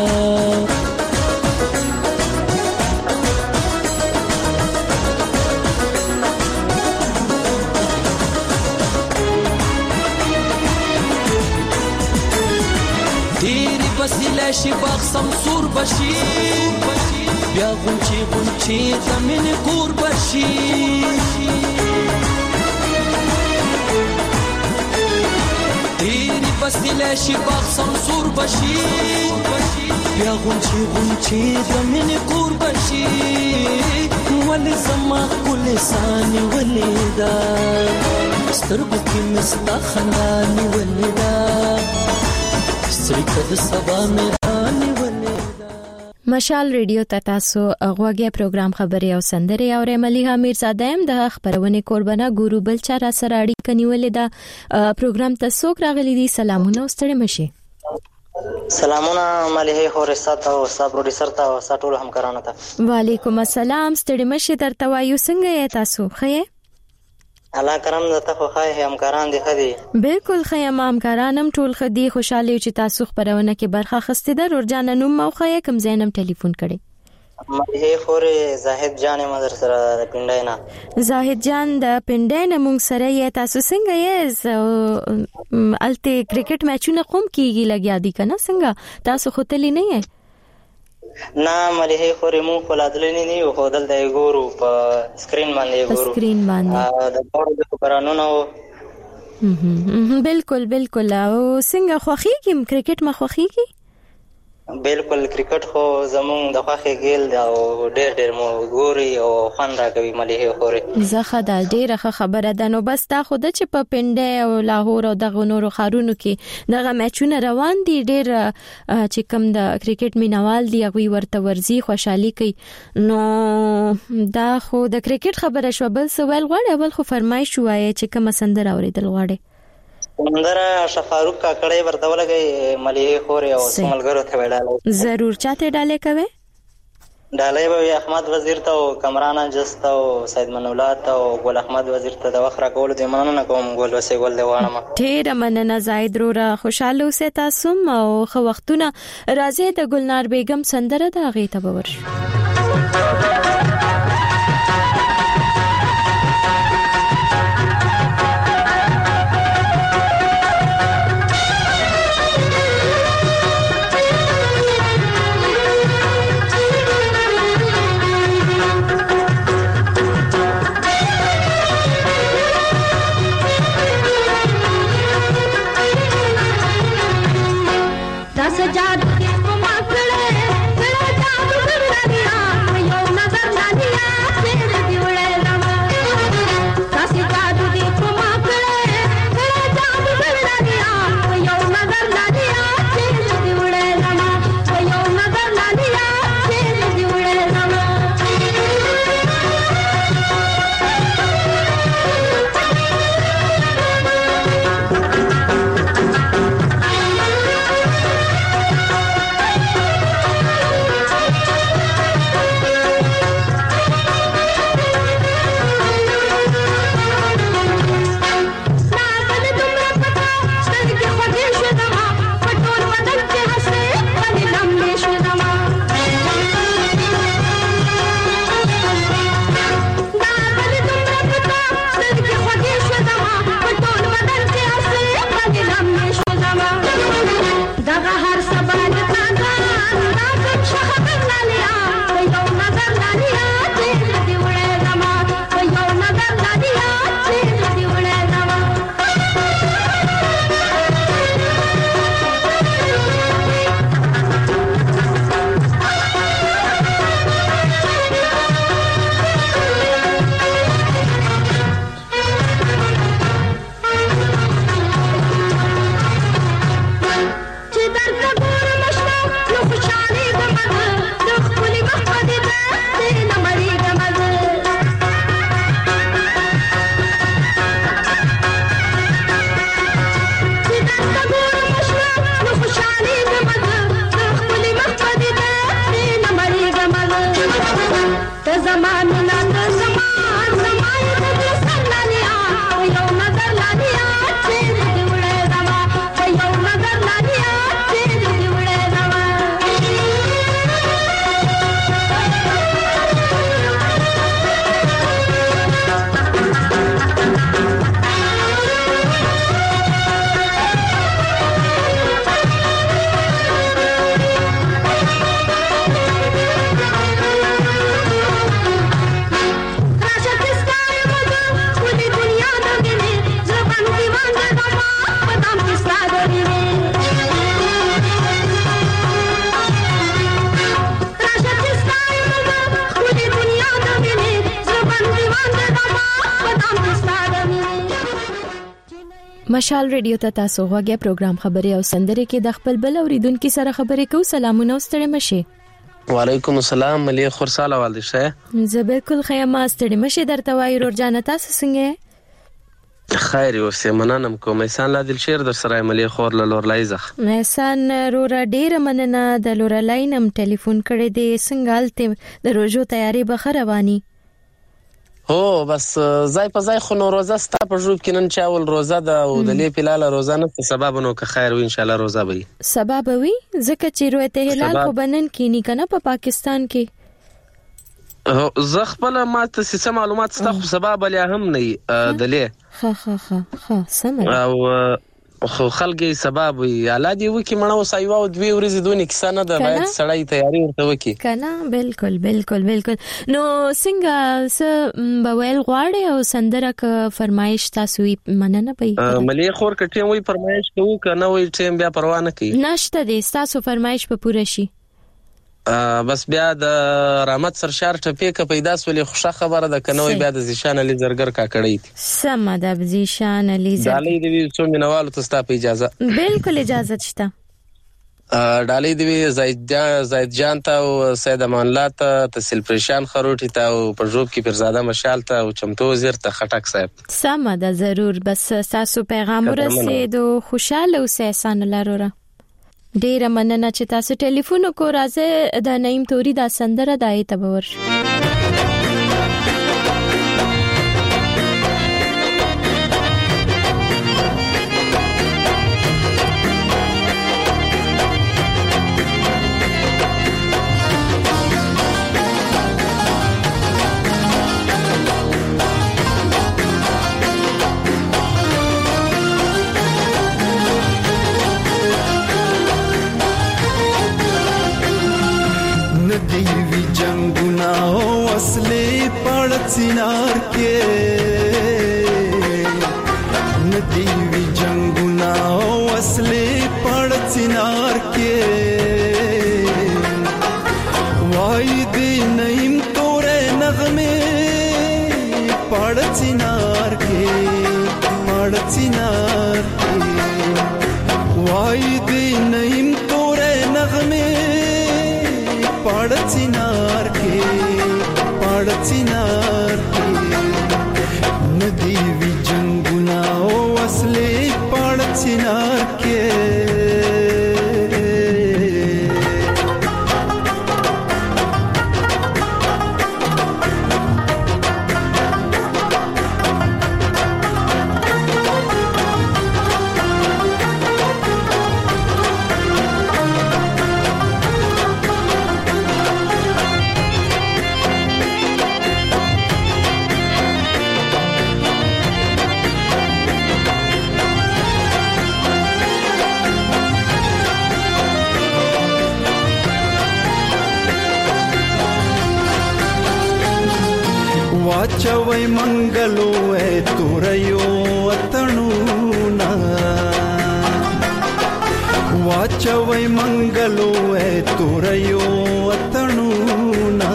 تیری وسیله شي باغ سمسور بشي بیا غونچی غونچی زمین کور بشي تیری وسیله شي باغ سمسور بشي بیا غونچی غونچی زمین کور بشي ولې زما کل ساني ولیدا سترګو کې مستا خنداني ولیدا مشال ریډیو ته تاسو غوږی پروګرام خبري او سندري او مليها میرزاده هم د خبرونه قربانه ګورو بل چا را سره اړیکه نیولې ده پروګرام ته څوک راغلي دي سلامونه ستړي مشي سلامونه مليها خورسات او صاحب پروډوسر ته او ساتول همکارانو ته وعليكم السلام ستړي مشي درته وایو څنګه تاسو خې الله کرم زته خو خای همکاران دي خدي بالکل خیم همکارانم ټول خدي خوشاله چې تاسو خبرونه کې برخه خسته ده ورجان نوم موخه کم زینم ټلیفون کړي مې خوري زاهد جان مدر سره د پنداینا زاهد جان د پنداینا مونږ سره یې تاسو څنګه یې الته کرکټ میچونه کوم کیږي لګیا دي کنه څنګه تاسو خپل نه یې نه ملي خوري مو خلادلنی نه یو خدل د ګورو په سکرین باندې ګورو سکرین باندې د ډور د خبرانو نو بالکل بالکل او څنګه خوخي کیم کرکټ ما خوخي کی بالکل کرکټ خو زمون د خوخي ګیل دا او ډېر ډېر مو ګوري او خوان راکوي ملي خوري زخه دا ډېر خبره ده نو بس دا خو د چې په پنده او لاهور او دغه نورو خارونو کې دغه میچونه روان دي ډېر چې کم د کرکټ مینوال دي هغه ورته ورزي خوشحالي کوي نو دا خو د کرکټ خبره شو بل سوال غواړي اول خو فرمایش وایي چې کوم سندر اوریدل غواړي سندر شفاروق کا کړي ورته ولګي ملي خوري او سملګرو ته وډاله ضرور چاته ډاله کوي ډاله به احمد وزیر ته او کمران جست او سید منولات او ګل احمد وزیر ته د وخره کول دي مننه کوم ګل وسې ګل دی وانه ډیر مننه زاید رورا خوشاله اوسه تاسو او خو وختونه راځي د ګلنار بیگم سندره د غي ته باور सजाद के माकड़े बड़ा जादू कर दिया यो नजर مشال ریډیو ته تاسو غوږی پروګرام خبري او سندري کې د خپل بل اوریدونکو سره خبرې کوو. سلامونه ستړي مشه. وعلیکم السلام ملي خورساله والدشه. زه بالکل خیمه ستړي مشه درته وای ورور جان تاسو څنګه؟ خیر اوسه مننم کوم احسان لا دل شیر در سره ملي خور لور لایزخ. احسان رور ډیر مننه د لور لاینم ټلیفون کړی دی څنګه الته د روزو تیاری به رواني. هو بس زای په زای خو نو روزه ستا په جوب کې نن چاول روزه ده او د لې پلاله روزه نه په سبب نو که خیر و ان شاء الله روزه وي. سبب وي ځکه چې روته هلال خو بنن کې نه کنه په پاکستان کې. زه خپل ماته سیسه معلومات ستا خو سبب لیا هم نه د لې. ها ها ها ها سم. او خو خلګي سبب وي اولادي وکي مړو سایو او دوی ورځې دونی کیسه نه ده باید سړی تیاری ورته وکي کنه. بالکل بالکل بالکل. نو څنګه س بویل غواړي او سندره ک فرمایش تاسو مننه پي ملي خور کټي وي فرمایش کوو کنه وي ټیم بیا پروا نه کوي نشته دي تاسو فرمایش په پوره شي. بس بیا د رحمت سرشار ټپی ک پیدا سولې خوشا خبره ده کنه وي بیا د زیشان علي زرګر کا کړی سم د زیشان علي زرګر ډالۍ دی څو مینوالو ته ستا په اجازه. بالکل اجازه شته. ډالۍ دی زید زید جان ته او سید امان الله ته تحصیل پریشان خروټی ته او په جوب کې پرزاده مشال ته او چمتو وزیر ته خټک صاحب. سم ده ضرور بس تاسو پیغام ورسېدو خوشاله اوسئ احسان الله وروره. ډیر مننه چې تاسو ټلیفون وکړ. راځه د نعیم توري دا سندره دای ته باور सिनार के नदीवी जंगुना असले पड़ सिनार के वायदे नईम तोरे नगमे पड़ सिनार के पड़ सिनार के वायदे नईम तोरे नगमे पड़ सिनार के पड़ सिनार नदीवी जंगुना असले पड़ सिनार के वाचवै मंगलो ए तुरयो अतणुना वाचवै मंगलो ए तुरयो अतणुना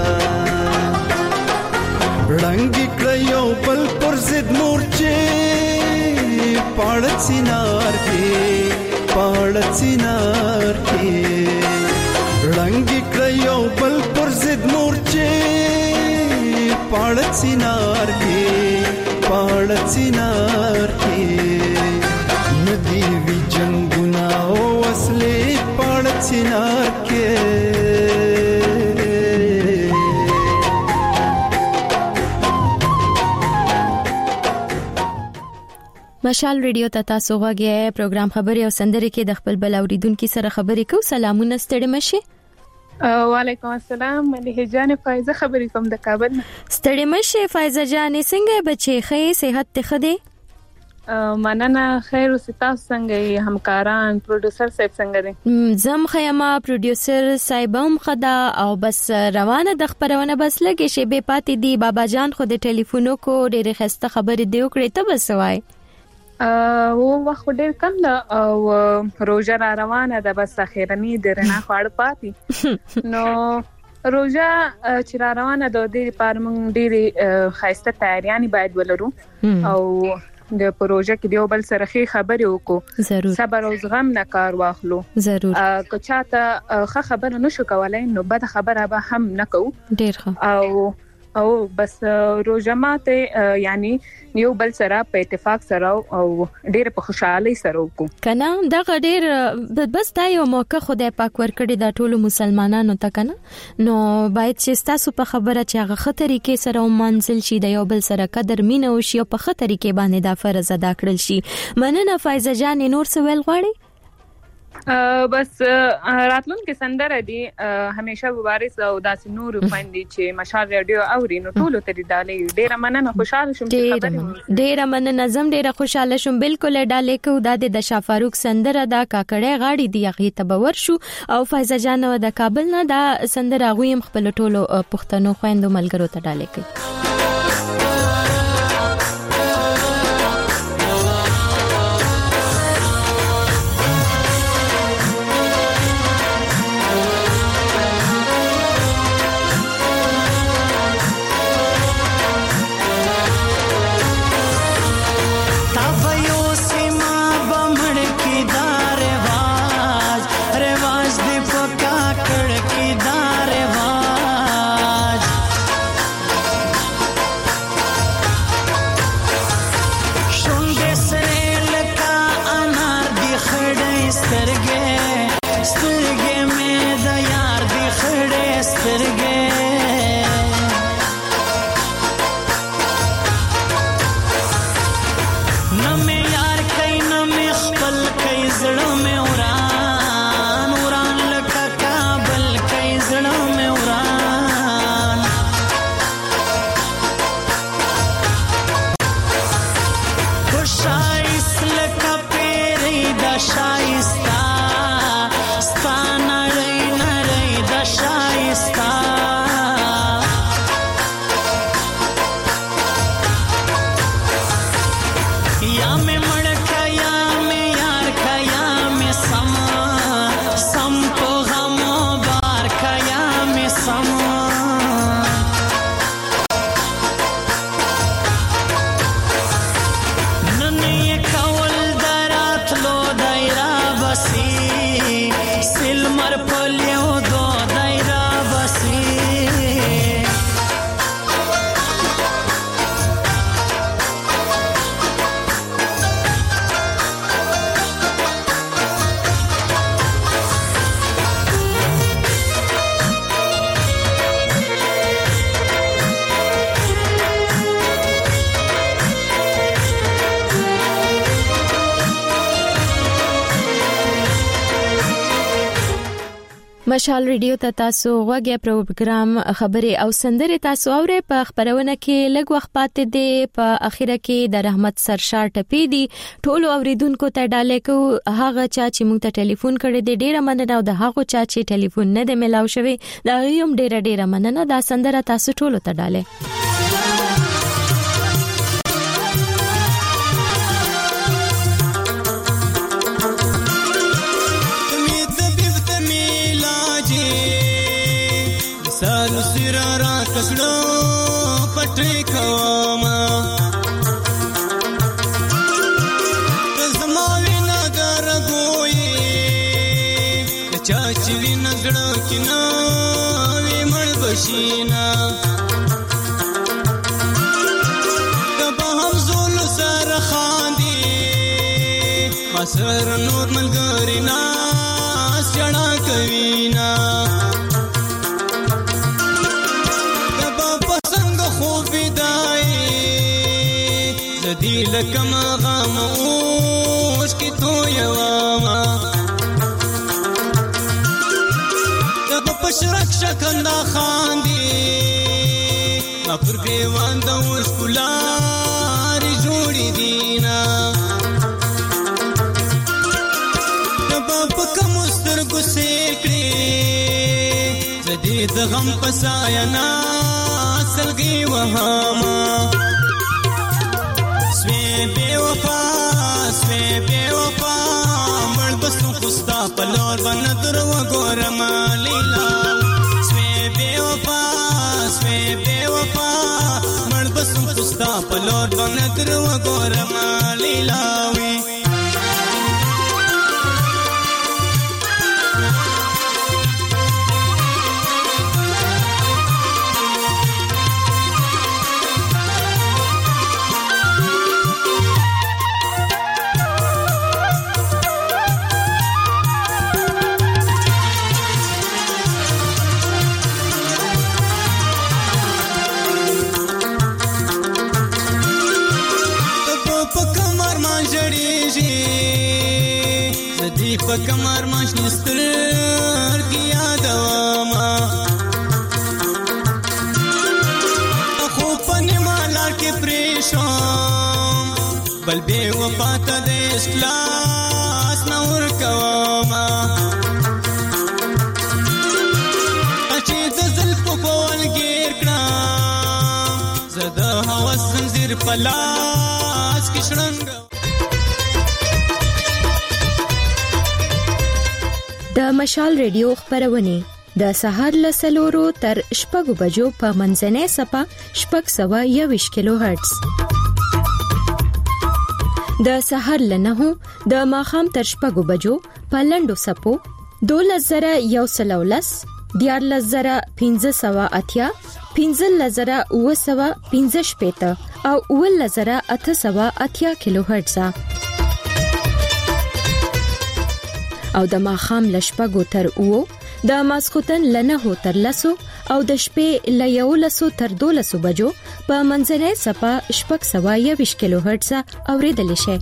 रंगी क्रयो पल पर जिद मोर्चे पाड़ सिनार के पाड़ सिनार के रंगी क्रयो पल पर जिद मोर्चे पाड़ सिनार के पाड़ सिनार के नदीवी जंगुना असले पाड़ सिनार के مشال ریډیو ته تاسو غوږی پروګرام خبري او سندري کې د خپل بل اوریدونکو سره خبرې کوو. سلامونه ستړي مشه. وعلیکم السلام ملي جان فایزه خبرې کوم د کابل نه. ستړي مشه فایزه جان څنګه بچي خې صحت ته خده؟ مننه خیر او تاسو څنګه همکاران پروډوسر صاحب څنګه دي؟ زم خیمه پروډوسر صاحبم خدا او بس روانه د خبرونه بس لګي شی به پاتې دی. بابا جان خو د ټلیفونو کو ډېر خسته خبرې دی وکړې ته بس وای او وخت ډېر کم ده او روزه را روانه ده بس اخیرنی درنه خړ پاتې نو روزه چې را روانه ده د پارمن ډېر خاصه تیاریانی باید ولرو او د پروژه کې دیو بل سره خې خبرې وکړو ضرور صبر او زغم نه کار واخلو ضرور که چاته ښه خبره نشو کولای نو بد خبره به هم نه کوو ډیر ښه او او بس روزه ماته یعنی یو بل سره په اتفاق سره او ډیر په خوشحالي سره وکړو کنه دا ډیر بس دا یو موقع خدای پاک ورکړي دا ټول مسلمانانو ته کنه نو باید چې تاسو په خبره چې هغه خطرې کې سره ومنځل شي د یو بل سره قدر مینه او شی په خطرې کې باندې دا فرض ادا کړل شي مننه فایزه جان نور څه ویل غواړي بس راتلون کې سندره دي همیشه وارث او داس نور خوندي چې مشال رادیو اوري نو ټول ته ډالې ډیر مننه خوشاله شوم چې خبرې ډیر مننه زم ډیر خوشاله شوم بالکل ډالې کو د د شاه فاروق سندره دا کاکړې غاړي دی هغه ته باور شو او فایزه جان د کابل نه دا سندره غویم خپل ټولو پښتنو خويندو ملګرو ته ډالې کوي مشال ریډیو ته تاسو غوږی پروګرام خبرې او سندرې تاسو اورئ په خبرونه کې لږ وخت پاتې دی په اخیره کې د رحمت سرشار ټپی دی ټول اوریدونکو ته ډالې کو هغه چا چې موږ ته ټلیفون کړی دی ډیره مننه او د هغه چا چې ټلیفون نه دی ملاو شوی دا هم ډیره ډیره مننه دا سندره تاسو ټول ته ډالې کسړو پټې کوما زما وینا درګوي چا چې وینا زړه کینا وی مړ بشینا کبه هم زول سره خاندي مسر نور ملګرینا سړا کوینا لکم غام اوش کی تو یواما دغه پشرک شکندا خاندي پر دیوان د اوس کولاري جوړی دینا دبا پک مستر ګسیر کړي زدي د غم پساینا سلګي وهاما بے وفا سوے بے وفا مړ بسو خوستا پلور بندر وګورم لیلا سوے بے وفا سوے بے وفا مړ بسو ستا په لور باندې تر وګورم لیلاوي په کمر ماشنی ستر کی یادوما خو پنی مالا کې پریشم بل به وفات د اسلاس نور کوما اچې د زلف په ولګیر کړم زده هوس زنجیر پلاس کې شړنګ د مشال ریډیو خبرونه د سهار له سلورو تر شپږو بجو په منځنۍ صفه شپږ سوه یوویشت کیلو هرتز د سهار له نهو د ماښام تر شپږو بجو په لنډو صفو دولس زره یو سل او لس دیارلس زره پنځه سوه اتیا پنځلس زره اوه سوه پنځه شپېته او اوولس زره اته سوه اتیا کیلو هرتز او د ماښام لشپګو تر او د ماسخوتن لنهو تر لسو او د شپې ل یولسو تر دولسو بجو په منځنۍ صفه شپږ سوه یوویشت کیلو هرتز اوریدل شي.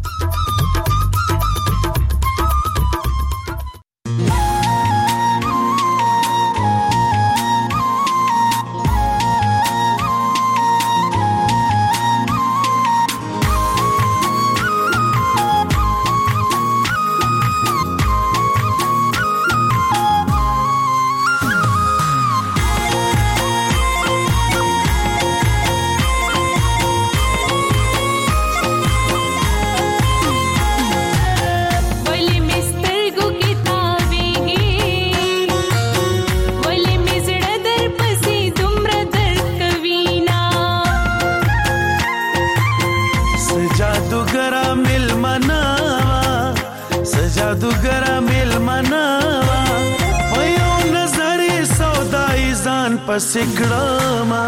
پسکړما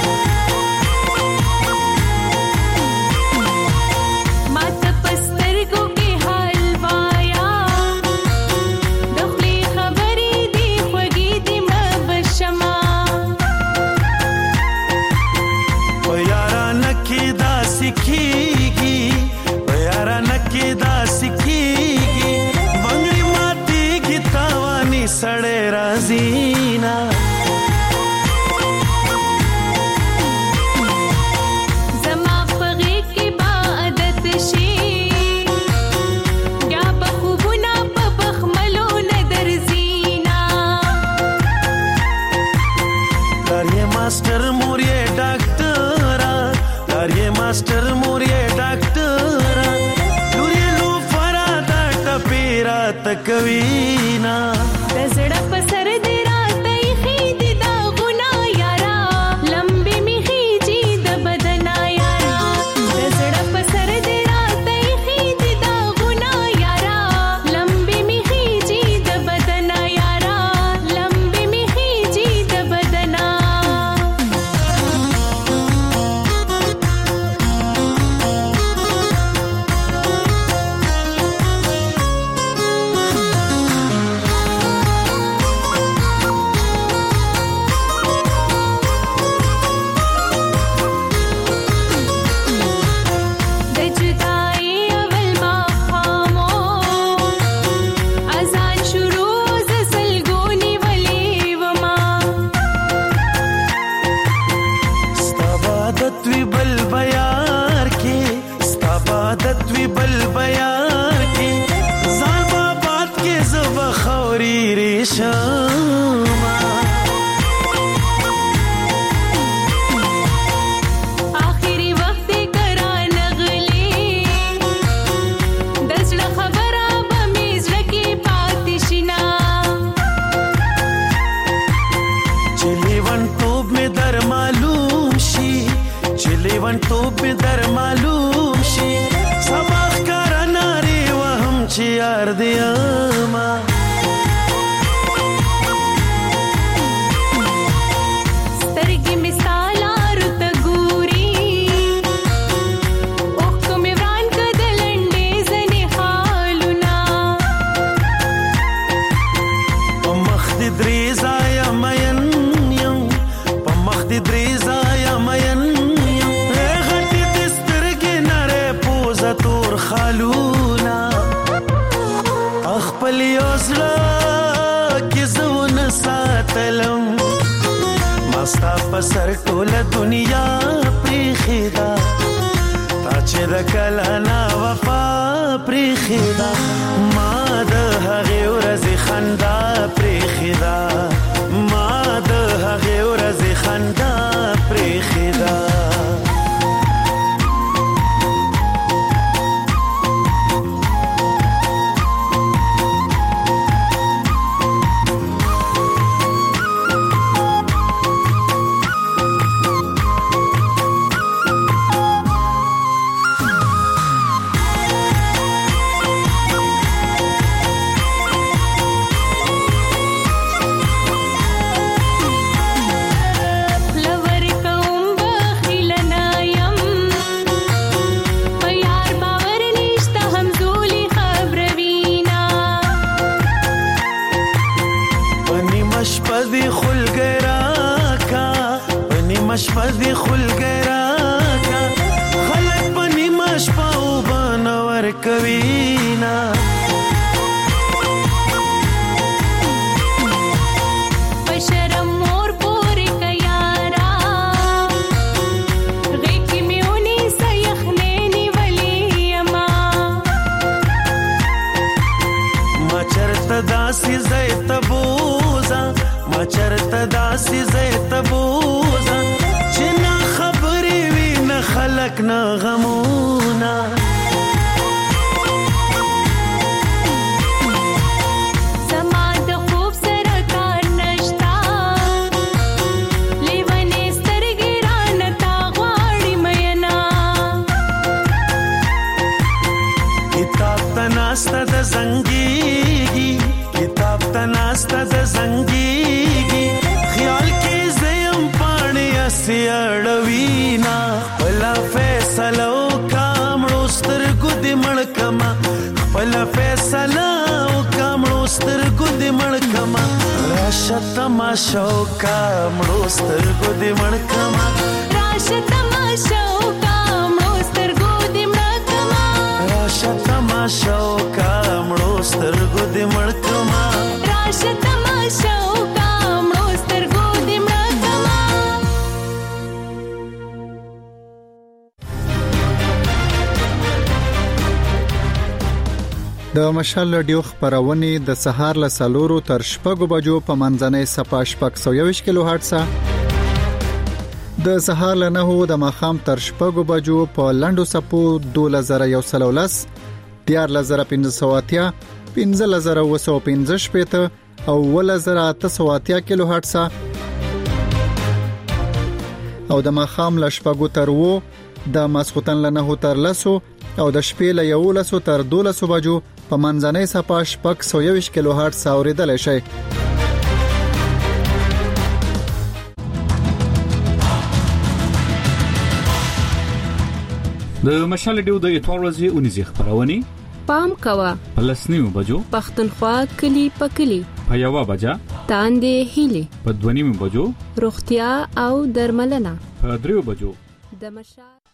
مات پسترګو کې حال وایا دخلي خبرې دی خوږې دی مبشما و یارا نکي دا سکیږي و یارا نکي دا سکیږي بنگړي ماتي کی تاواني سړې رازینا मास्टर मोरिए डॉक्टरा लारिए मास्टर मोरिए डॉक्टरा लुरी लू फरा दा टपीरा तकवीना दसड़ा पसर दे रात खीद दा गुना यारा लंबी मी खीजी द बदना यारा दसड़ा पसर दे रात खीद दा गुना यारा लंबी मी खीजी द बदना यारा लंबी मी खीजी द बदना لیوان تو به در معلوم شي سباخ کار ناری وهم چې یار دی ما سترګې مثال ارت ګوري او کوم وران کدلندې زنه حالنا په مخ دې درې ځای مین یم په مخ دې درې ځای مین یم غټې دې سترګې نره پوزه تور خالونا خپل یوزړه کې زونه ساتلم مستا په سر ټوله دنیا پریخدا تا چې د کلانا وفا پریخدا ما د هغه ورځې خندا پریخدا ما د هغه ورځې خندا پریخدا مشپدی خلګرا کا خلک پنی مشپاو بنور کوینا بشرم مور پوری کیارا غیکی میونی سیخنینی ولیما ما چرته داسی زیت بوزا ما چرته داسی زیت بوزا خلق نه غمونا زما د خوب سره کار نشتا لیوانې سترګې رانه تا غواړي مینا کتاب ته ناسته د زنګيږي کتاب ته ناسته د زنګيږي خیال کې زیم پاڼې اسیړوینا فیصلو کامړو سترګو دې مړکما خپل فیصلو کامړو سترګو دې مړکما راشه تماشو کامړو سترګو دې مړکما راشه تماشو کامړو سترګو دې مړکما راشه تماشو کامړو سترګو دې مړکما راشه تماشو کامړو سترګو دې مړکما د مشال رادیو خبرونه د سهار له سلورو تر شپږو بجو په منځنۍ صفه شپږ سوه یوویشت کیلو هرتز د سهار له نهو د ماښام تر شپږو بجو په لنډو صفو دوه زره یو سل ولس دیار زره پنځه سوه اتیا پنځه زره اوه سوه پنځه شپېته او اوه زره اته سوه اتیا کیلو هرتز او د ماښام له شپږو تر اوه د ماسختن له نهو تر لسو او د شپې له یولسو تر دولسو بجو په منځنۍ صفه شپږ سوه یوویشت کیلو هرتز اوریدلای شئ. د مشال ډیو د اتوار ورځې اونیزه خبرونه پام کوا پلسنیو بجو پختونخوا کلی پکلی په یو بجا تاندې هیلي په دونیمو بجو روغتیا او درملنه په دریو بجو د مشال